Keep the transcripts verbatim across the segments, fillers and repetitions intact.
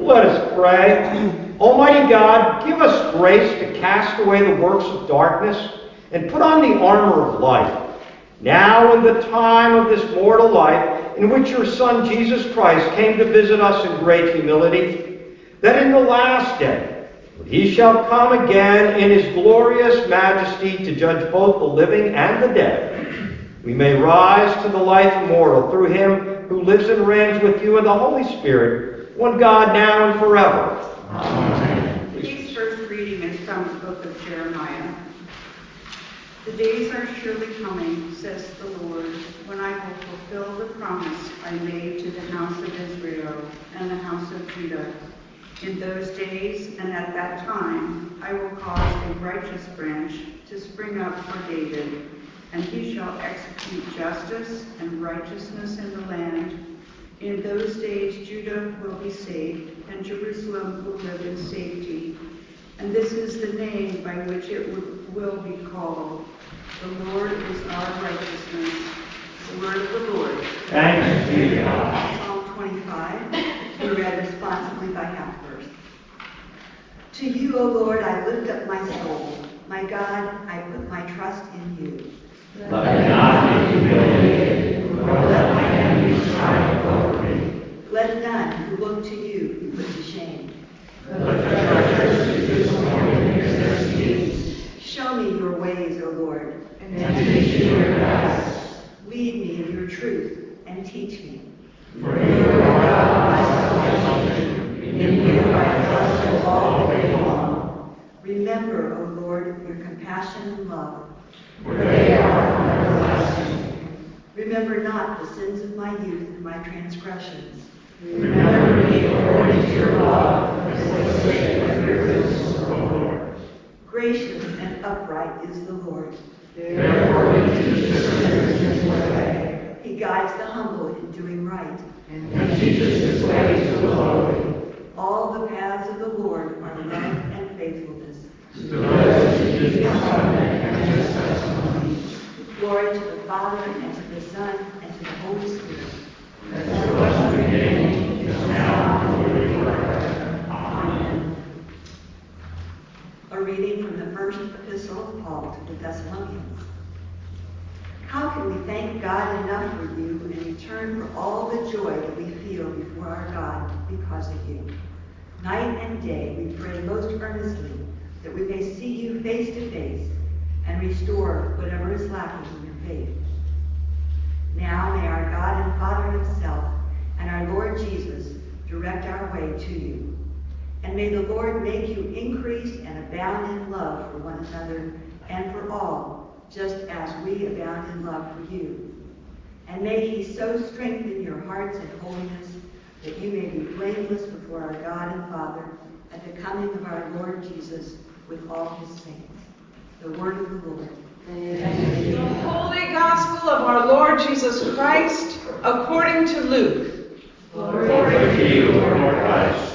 Let us pray. Almighty God, give us grace to cast away the works of darkness and put on the armor of light. Now in the time of this mortal life, in which your Son Jesus Christ came to visit us in great humility, that in the last day, when he shall come again in his glorious majesty to judge both the living and the dead, we may rise to the life immortal through him who lives and reigns with you in the Holy Spirit, one God, now and forever. Amen. Today's first reading is from the book of Jeremiah. The days are surely coming, says the Lord, when I will fulfill the promise I made to the house of Israel and the house of Judah. In those days and at that time, I will cause a righteous branch to spring up for David, and he shall execute justice and righteousness in the land. In those days, Judah will be saved, and Jerusalem will live in safety. And this is the name by which it will be called. The Lord is our righteousness. The word of the Lord. Thanks be to God. Psalm twenty-five, be read responsibly by half verse. To you, O Lord, I lift up my soul. My God, I put my trust in you. Let me not be humiliated, nor let my enemies triumph over me. Let none who look to you be put to shame. Let the treacherous be disappointed in their schemes. Show me your ways, O Lord, And teach me your paths. lead me in your truth and teach me. For you are God, my salvation. In you I trust all day long. Remember, O Lord, your compassion and love. For they are from everlasting. Remember not the sins of my youth and my transgressions. Remember me according to your love, and for the sake of your goodness, O Lord. Gracious and upright is the Lord. Therefore he teaches sinners his way, He guides the humble in doing right. and teaches his way to the lowly. All the paths of the Lord are love and faithfulness. To those who keep his covenant and his testimonies. Glory to the Father, and to the Son, and to the Holy Spirit. As it was in the beginning, is now, and will be forever. Amen. A reading from the first epistle of Paul to the Thessalonians. How can we thank God enough for you in return for all the joy that we feel before our God because of you? Night and day we pray most earnestly that we may see you face to face and restore whatever is lacking in your faith. Now may our God and Father himself and our Lord Jesus direct our way to you. And may the Lord make you increase and abound in love for one another and for all, just as we abound in love for you. And may he so strengthen your hearts in holiness that you may be blameless before our God and Father at the coming of our Lord Jesus with all his saints. The word of the Lord. The Holy Gospel of our Lord Jesus Christ according to Luke. Glory, Glory to you, Lord Christ.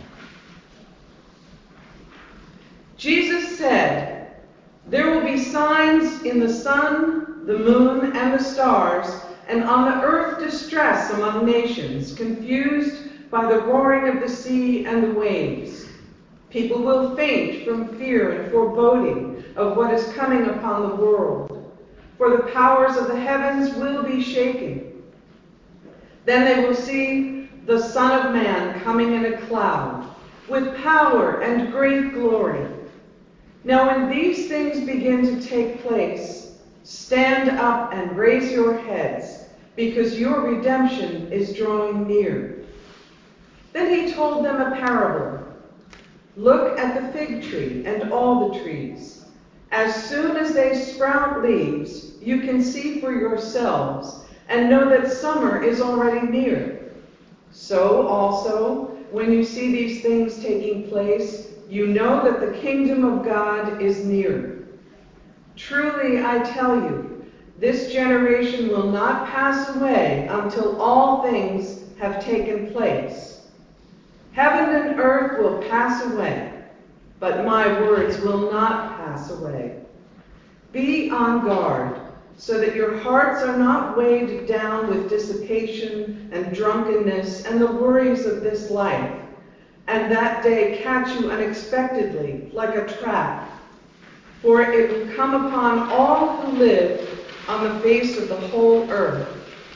Jesus said, "There will be signs in the sun, the moon, and the stars, and on the earth distress among nations, confused by the roaring of the sea and the waves. People will faint from fear and foreboding of what is coming upon the world, for the powers of the heavens will be shaken. Then they will see the Son of Man coming in a cloud, with power and great glory. Now when these things begin to take place, stand up and raise your heads, because your redemption is drawing near." Then he told them a parable. "Look at the fig tree and all the trees. As soon as they sprout leaves, you can see for yourselves and know that summer is already near. So also, when you see these things taking place, you know that the kingdom of God is near. Truly, I tell you, this generation will not pass away until all things have taken place. Heaven and earth will pass away, but my words will not pass away. Be on guard, so that your hearts are not weighed down with dissipation and drunkenness and the worries of this life, and that day catch you unexpectedly, like a trap. For it will come upon all who live on the face of the whole earth.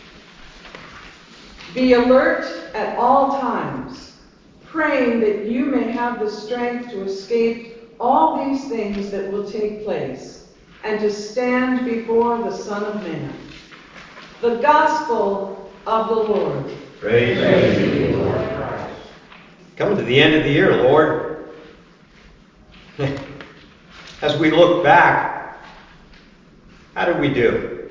Be alert at all times, praying that you may have the strength to escape all these things that will take place, and to stand before the Son of Man. The Gospel of the Lord. Praise, Praise to you, Lord Christ. Coming to the end of the year, Lord. As we look back, how did we do?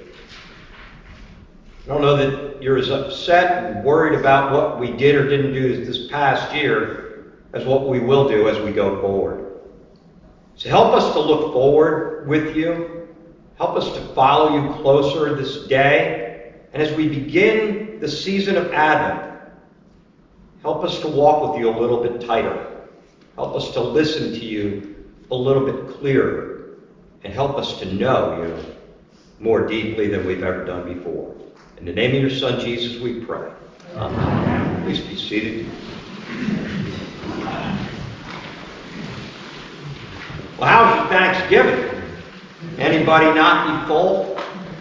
I don't know that you're as upset and worried about what we did or didn't do this past year as what we will do as we go forward. So help us to look forward with you. Help us to follow you closer this day. And as we begin the season of Advent, help us to walk with you a little bit tighter. Help us to listen to you a little bit clearer. And help us to know you more deeply than we've ever done before. In the name of your Son, Jesus, we pray. Amen. Please be seated. Well, how's your Thanksgiving? Anybody not be full?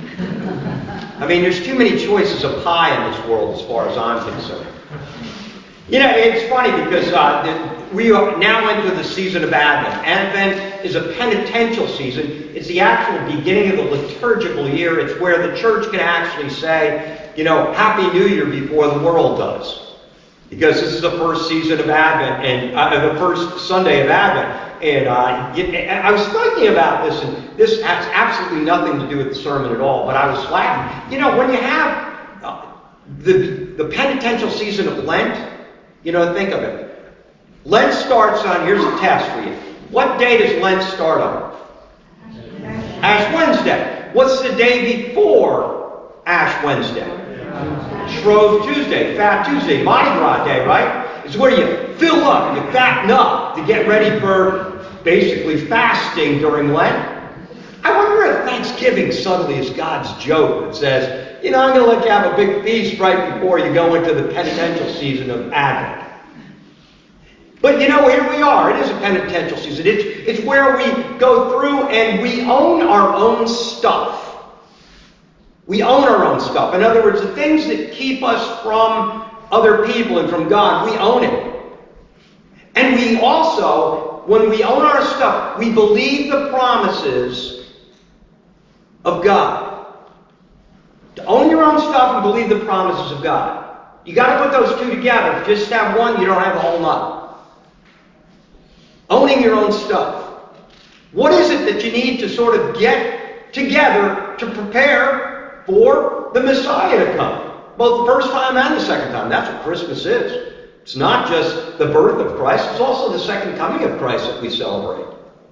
I mean, there's too many choices of pie in this world as far as I'm concerned. You know, it's funny because uh, the, we are now into the season of Advent. Advent is a penitential season. It's the actual beginning of the liturgical year. It's where the church can actually say, you know, Happy New Year before the world does. Because this is the first season of Advent, and uh, the first Sunday of Advent. And uh, I was thinking about this, and this has absolutely nothing to do with the sermon at all, but I was laughing. You know, when you have uh, the, the penitential season of Lent, you know, think of it. Lent starts on, here's a test for you. What day does Lent start on? Ash Wednesday. What's the day before Ash Wednesday? Shrove Tuesday, Fat Tuesday, Mardi Gras Day, right? It's where you fill up, you fatten up to get ready for basically fasting during Lent. I wonder if Thanksgiving suddenly is God's joke that says, you know, I'm going to let you have a big feast right before you go into the penitential season of Advent. But, you know, here we are. It is a penitential season. It's, it's where we go through and we own our own stuff. We own our own stuff. In other words, the things that keep us from other people and from God, we own it. And we also, when we own our stuff, we believe the promises of God. To own your own stuff and believe the promises of God. You got to put those two together. If you just have one, you don't have the whole nut. Owning your own stuff. What is it that you need to sort of get together to prepare for the Messiah to come? Both the first time and the second time. That's what Christmas is. It's not just the birth of Christ. It's also the second coming of Christ that we celebrate.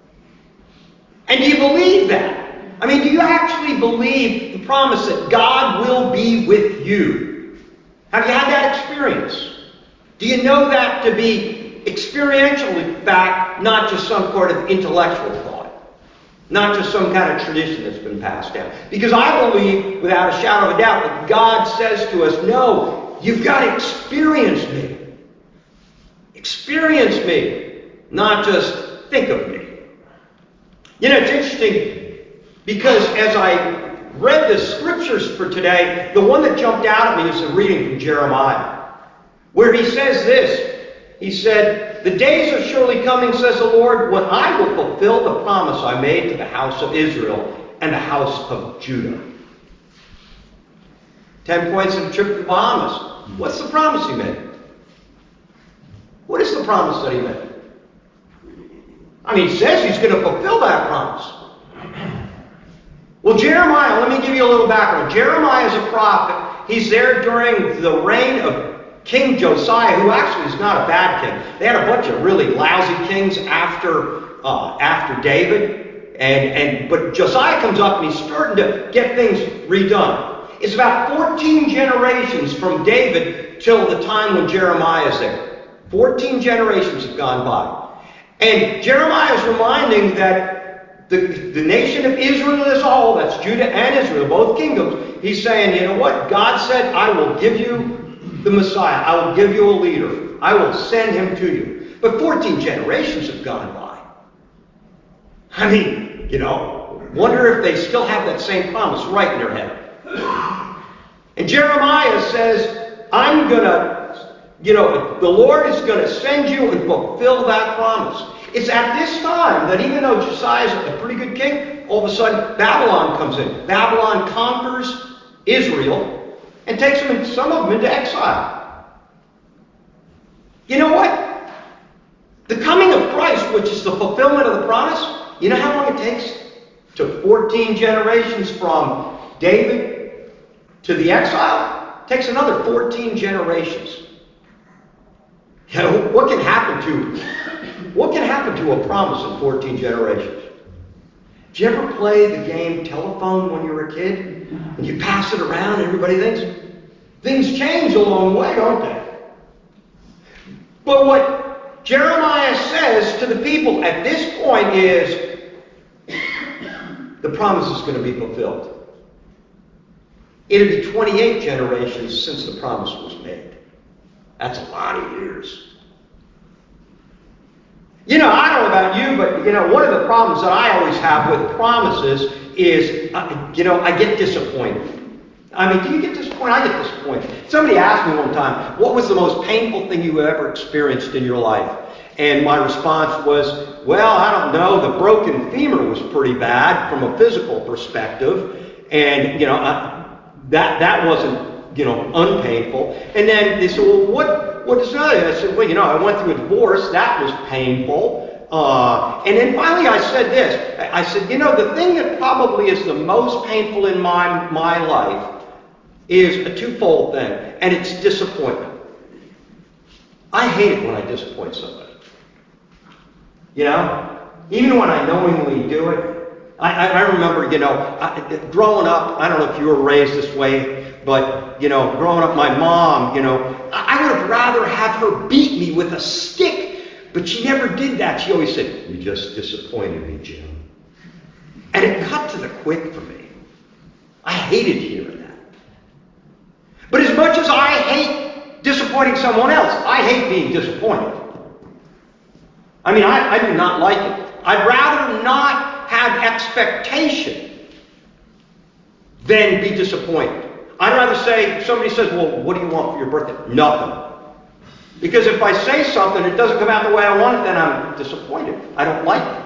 And do you believe that? I mean, do you actually believe the promise that God will be with you? Have you had that experience? Do you know that to be experiential, in fact, not just some sort of intellectual thought? Not just some kind of tradition that's been passed down? Because I believe, without a shadow of a doubt, that God says to us, no, you've got to experience me. Experience me, not just think of me. You know, it's interesting because as I read the scriptures for today, the one that jumped out at me is the reading from Jeremiah, where he says this. He said, the days are surely coming, says the Lord, when I will fulfill the promise I made to the house of Israel and the house of Judah. Ten points of a trip to the Bahamas. What's the promise he made? What is the promise that he made? I mean, he says he's going to fulfill that promise. Well, Jeremiah, let me give you a little background. Jeremiah is a prophet. He's there during the reign of King Josiah, who actually is not a bad king. They had a bunch of really lousy kings after uh, after David. And, and but Josiah comes up and he's starting to get things redone. It's about fourteen generations from David till the time when Jeremiah is there. fourteen generations have gone by. And Jeremiah is reminding that the, the nation of Israel as a whole, that's Judah and Israel, both kingdoms, he's saying, you know what? God said, I will give you the Messiah. I will give you a leader. you. I will send him to you. But fourteen generations have gone by. I mean, you know, wonder if they still have that same promise right in their head. And Jeremiah says, I'm going to, you know, the Lord is going to send you and fulfill that promise. It's at this time that even though Josiah's a pretty good king, all of a sudden Babylon comes in. Babylon conquers Israel and takes them, some of them into exile. You know what? The coming of Christ, which is the fulfillment of the promise, you know how long it takes? It took fourteen generations from David to the exile. It takes another fourteen generations. You know, what can happen to what can happen to a promise in fourteen generations? Did you ever play the game telephone when you were a kid? And you pass it around and everybody thinks things change along the way, don't they? But what Jeremiah says to the people at this point is the promise is going to be fulfilled. It'll be twenty-eight generations since the promise was made. That's a lot of years. You know, I don't know about you, but, you know, one of the problems that I always have with promises is, uh, you know, I get disappointed. I mean, do you get disappointed? I get disappointed. Somebody asked me one time, what was the most painful thing you ever experienced in your life? And my response was, well, I don't know. The broken femur was pretty bad from a physical perspective. And, you know, I, that that wasn't, you know, unpainful. And then they said, well, what, what is another? I said, well, you know, I went through a divorce. That was painful. Uh, and then finally I said this. I said, you know, the thing that probably is the most painful in my, my life is a twofold thing, and it's disappointment. I hate it when I disappoint somebody. You know, even when I knowingly do it. I, I remember, you know, I, growing up, I don't know if you were raised this way, but, you know, growing up, my mom, you know, I, I would have rather have her beat me with a stick, but she never did that. She always said, you just disappointed me, Jim. And it cut to the quick for me. I hated hearing that. But as much as I hate disappointing someone else, I hate being disappointed. I mean, I, I do not like it. I'd rather not have expectation than be disappointed. I'd rather say, if somebody says, well, what do you want for your birthday? Nothing. Because if I say something, it doesn't come out the way I want it, then I'm disappointed. I don't like it.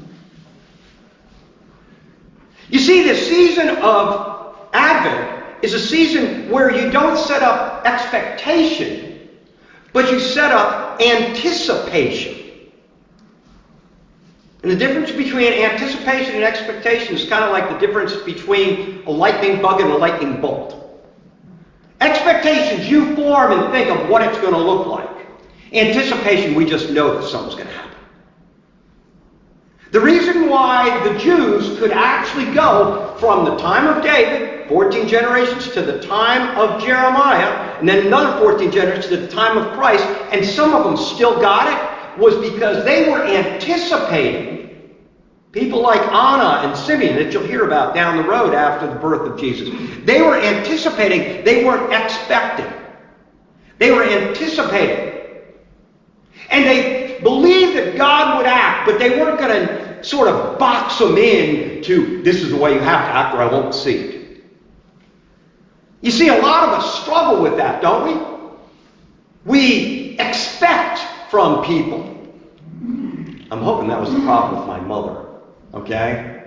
You see, the season of Advent is a season where you don't set up expectation, but you set up anticipation. And the difference between anticipation and expectation is kind of like the difference between a lightning bug and a lightning bolt. Expectations, you form and think of what it's going to look like. Anticipation, we just know that something's going to happen. The reason why the Jews could actually go from the time of David, fourteen generations, to the time of Jeremiah, and then another fourteen generations to the time of Christ, and some of them still got it, was because they were anticipating people like Anna and Simeon that you'll hear about down the road after the birth of Jesus. They were anticipating, they weren't expecting. They were anticipating. And they believed that God would act, but they weren't going to sort of box them in to, this is the way you have to act or I won't see it. You see, a lot of us struggle with that, don't we? We expect from people. I'm hoping that was the problem with my mother, okay?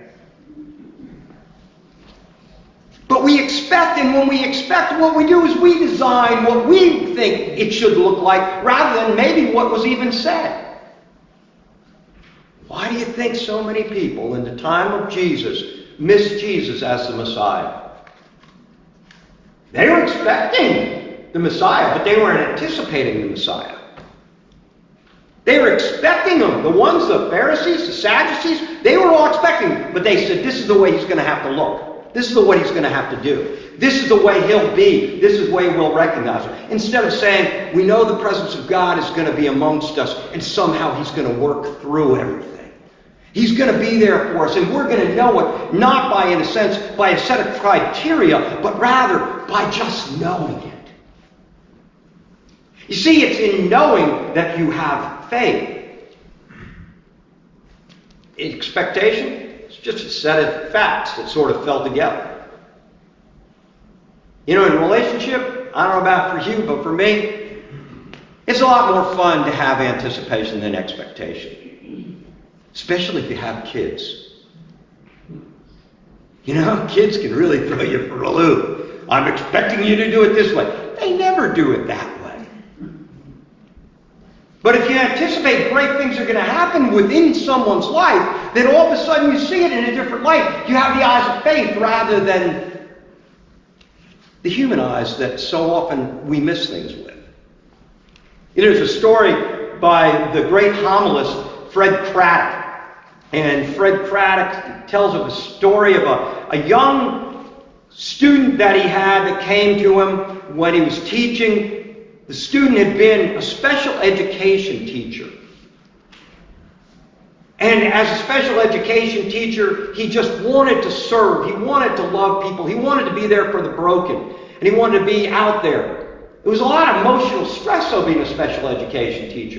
But we expect, and when we expect, what we do is we design what we think it should look like rather than maybe what was even said. Why do you think so many people in the time of Jesus missed Jesus as the Messiah? They were expecting the Messiah, but they weren't anticipating the Messiah. They were expecting him. The ones, the Pharisees, the Sadducees, they were all expecting him. But they said, this is the way he's going to have to look. This is the way he's going to have to do. This is the way he'll be. This is the way we'll recognize him. Instead of saying, we know the presence of God is going to be amongst us, and somehow he's going to work through everything. He's going to be there for us, and we're going to know it, not by, in a sense, by a set of criteria, but rather by just knowing it. You see, it's in knowing that you have faith. Expectation, it's just a set of facts that sort of fell together. You know, in a relationship, I don't know about for you, but for me, it's a lot more fun to have anticipation than expectation. Especially if you have kids. You know, kids can really throw you for a loop. I'm expecting you to do it this way. They never do it that way. But if you anticipate great things are going to happen within someone's life, then all of a sudden you see it in a different light. You have the eyes of faith rather than the human eyes that so often we miss things with. There's a story by the great homilist Fred Craddock. And Fred Craddock tells of a story of a, a young student that he had that came to him when he was teaching. The student had been a special education teacher. And as a special education teacher, he just wanted to serve. He wanted to love people. He wanted to be there for the broken. And he wanted to be out there. It was a lot of emotional stress, though, being a special education teacher.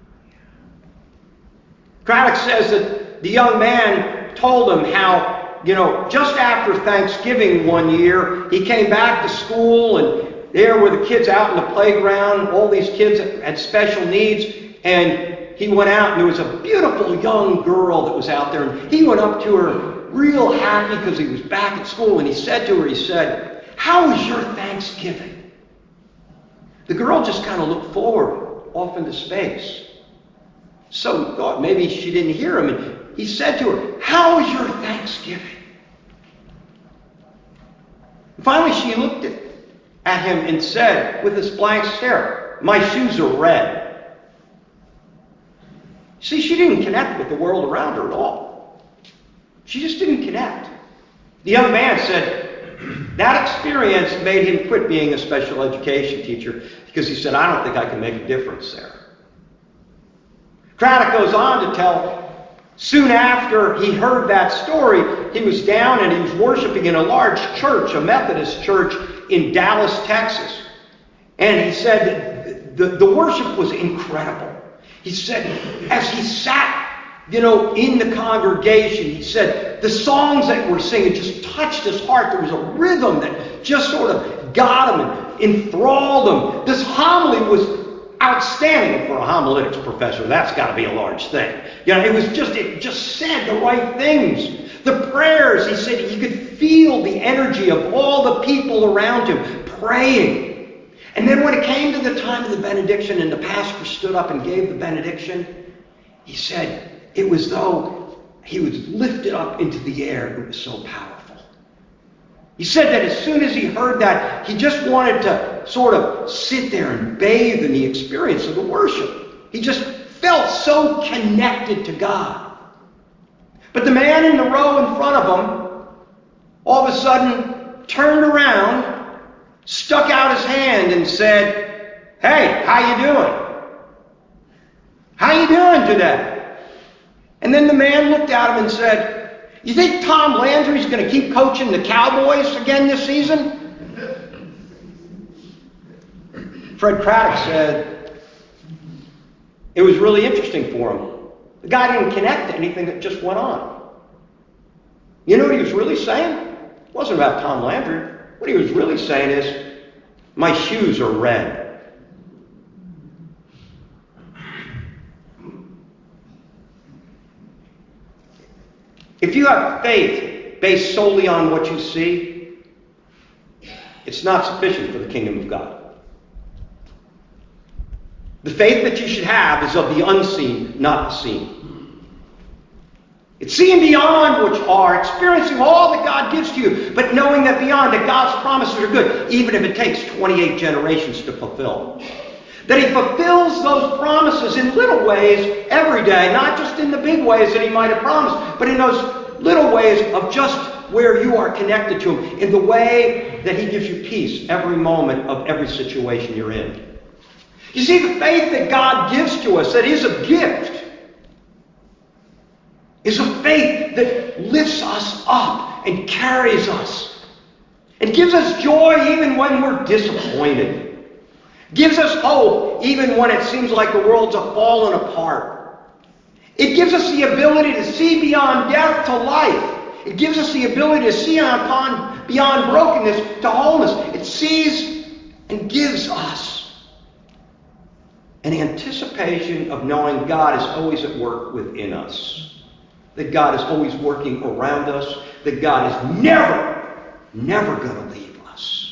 Craddock says that the young man told him how, you know, just after Thanksgiving one year, he came back to school, and there were the kids out in the playground, all these kids had special needs, and he went out, and there was a beautiful young girl that was out there, and he went up to her real happy because he was back at school, and he said to her, he said, "How was your Thanksgiving?" The girl just kind of looked forward, off into space. So he thought maybe she didn't hear him, and he said to her, "How was your Thanksgiving?" And finally she looked at, at him and said, with this blank stare, "My shoes are red." See, she didn't connect with the world around her at all. She just didn't connect. The young man said that experience made him quit being a special education teacher because he said, "I don't think I can make a difference there." Craddock goes on to tell, soon after he heard that story, he was down and he was worshiping in a large church, a Methodist church in Dallas, Texas. And he said the, the worship was incredible. He said, as he sat, you know, in the congregation, he said, the songs that were singing just touched his heart. There was a rhythm that just sort of got him and enthralled him. This homily was outstanding for a homiletics professor. That's got to be a large thing. You know, it was just, it just said the right things. The prayers, he said, he could feel the energy of all the people around him praying. And then when it came to the time of the benediction and the pastor stood up and gave the benediction, he said it was though he was lifted up into the air. It was so powerful. He said that as soon as he heard that, he just wanted to sort of sit there and bathe in the experience of the worship. He just felt so connected to God. But the man in the row in front of him all of a sudden turned around, stuck out his hand and said, "Hey, how you doing? How you doing today?" And then the man looked at him and said, "You think Tom Landry's going to keep coaching the Cowboys again this season?" Fred Craddock said it was really interesting for him. The guy didn't connect to anything that just went on. You know what he was really saying? It wasn't about Tom Landry. What he was really saying is, my shoes are red. If you have faith based solely on what you see, it's not sufficient for the kingdom of God. The faith that you should have is of the unseen, not the seen. It's seeing beyond what you are, experiencing all that God gives to you, but knowing that beyond, that God's promises are good, even if it takes twenty-eight generations to fulfill. That He fulfills those promises in little ways every day, not just in the big ways that He might have promised, but in those little ways of just where you are connected to Him, in the way that He gives you peace every moment of every situation you're in. You see, the faith that God gives to us, that is a gift, is a faith that lifts us up and carries us and gives us joy even when we're disappointed. Gives us hope even when it seems like the world's fallen apart. It gives us the ability to see beyond death to life. It gives us the ability to see upon, beyond brokenness to wholeness. It sees and gives us an anticipation of knowing God is always at work within us. That God is always working around us. That God is never, never going to leave us.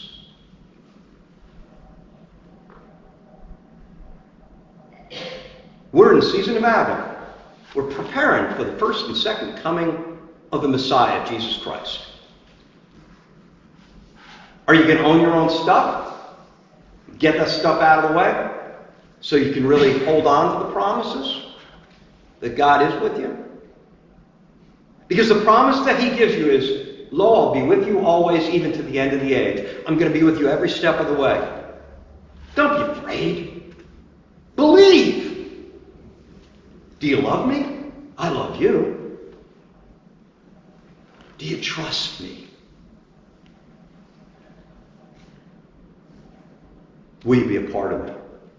We're in the season of Advent. We're preparing for the first and second coming of the Messiah, Jesus Christ. Are you going to own your own stuff? Get that stuff out of the way so you can really hold on to the promises that God is with you? Because the promise that he gives you is, lo, I'll be with you always, even to the end of the age. I'm going to be with you every step of the way. Don't be afraid. Believe. Do you love me? I love you. Do you trust me? Will you be a part of it?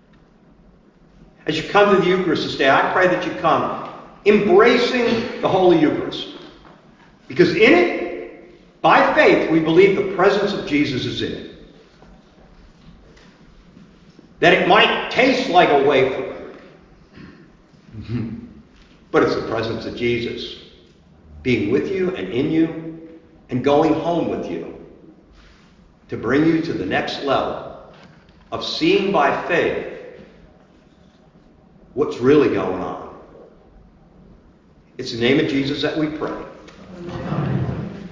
As you come to the Eucharist this day, I pray that you come embracing the Holy Eucharist. Because in it, by faith, we believe the presence of Jesus is in it. That it might taste like a wafer. But it's the presence of Jesus being with you and in you and going home with you to bring you to the next level of seeing by faith what's really going on. It's the name of Jesus that we pray. Amen.